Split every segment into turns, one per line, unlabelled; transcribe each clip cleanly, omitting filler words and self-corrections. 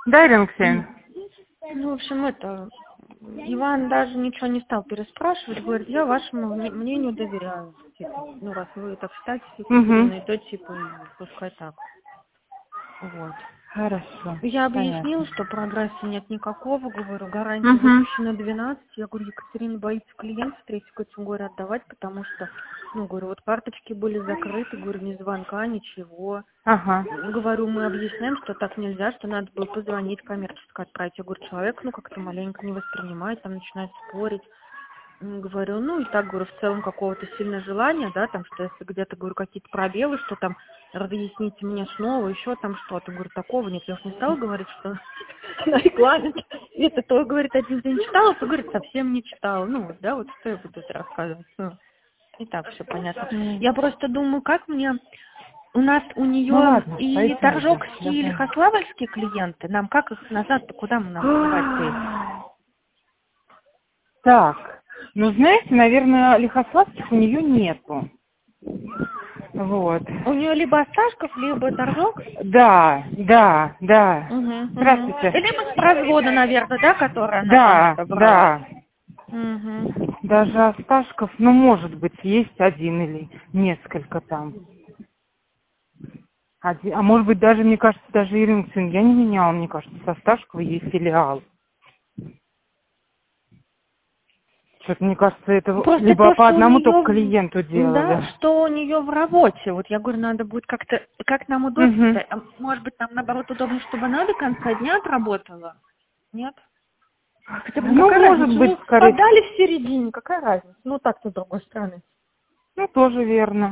Да, Рингсен?
Ну, в общем, Иван даже ничего не стал переспрашивать, говорит, я вашему мнению доверяю. Типа, ну, раз вы так считаете, Екатерина, то типа, пускай так. Вот.
Хорошо.
Я объяснила,
Понятно.
что прогресса нет никакого, говорю, гарантия выпущена 12. Я говорю, Екатерина боится клиентов третьей категории отдавать, потому что, ну, говорю, вот карточки были закрыты, говорю, ни звонка, ничего.
Ага.
Говорю, мы объясняем, что так нельзя, что надо было позвонить, коммерчески отправить. Я говорю, человек, ну, как-то маленько не воспринимает, там начинает спорить. Говорю, ну и так, говорю, в целом какого-то сильного желания, да, там, что если где-то, говорю, какие-то пробелы, что там, разъясните мне снова, еще там что-то, говорю, такого нет. Я уж не стала говорить, что на регламент, это то, говорит, один день читала, то, говорит, совсем не читала. Ну, вот, да, вот что я буду рассказывать, ну, и так все понятно. Я просто думаю, как мне, у нее
Ну ладно,
и
поехали.
торжокские, и
Давай.
лихославльские клиенты, нам как их назад-то, куда мы нам вызывать-то?
Так, ну знаете, наверное, лихославских у нее нету. Вот.
У нее либо Осташков, либо Торжок.
Да. Здравствуйте.
Либо с развода, наверное, да, которая она там
Да.
брала. Угу.
Даже Осташков, ну, может быть, есть один или несколько там. А может быть, даже, мне кажется, даже Ирингсен я не меняла, мне кажется, с Осташкова есть филиал. Что-то, мне кажется, это
Просто
либо
то,
по
что у
одному
нее,
только клиенту делали.
да, что у нее в работе. Вот я говорю, надо будет как-то, как нам удобно. Может быть, нам наоборот удобно, чтобы она до конца дня отработала? Нет? Хотя бы,
Ну,
какая
может
разница?
быть,
Ну,
скорее.
подали в середине, какая разница? Ну, так-то с другой стороны.
Ну, тоже верно.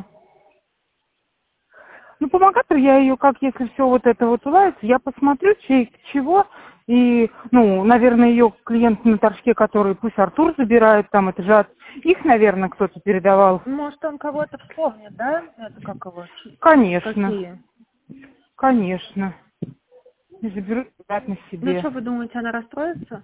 Ну, помогатор я ее, как если все вот это вот уладится, я посмотрю, чей чего, и, ну, наверное, ее клиенты на торжке, которые пусть Артур забирает, там, это же их, наверное, кто-то передавал.
Может, он кого-то вспомнит, да? Это как его?
Конечно,
Какие?
конечно. И заберут обратно
Ну,
себе.
что вы думаете, она расстроится?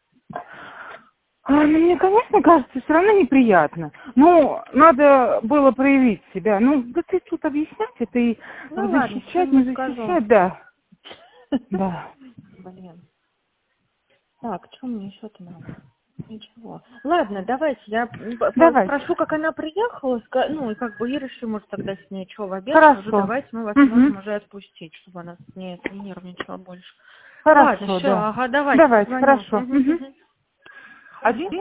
Ну, мне, конечно, кажется, все равно неприятно. Ну, надо было проявить себя. Ну, да ты тут объяснять это и
Ну, ладно,
защищать, не
что-нибудь скажу.
защищать, да. Да.
Блин. Так, что мне еще-то надо? Ничего. Ладно, давайте, я
Давайте.
спрошу, как она приехала, ну, и как бы и решим, может, тогда с ней, что, в обед, уже
Хорошо.
давайте мы вас можем уже отпустить, чтобы она не нервничала больше.
Хорошо,
Ладно, все,
да.
ага, давайте,
Давайте,
позвоню.
хорошо. Один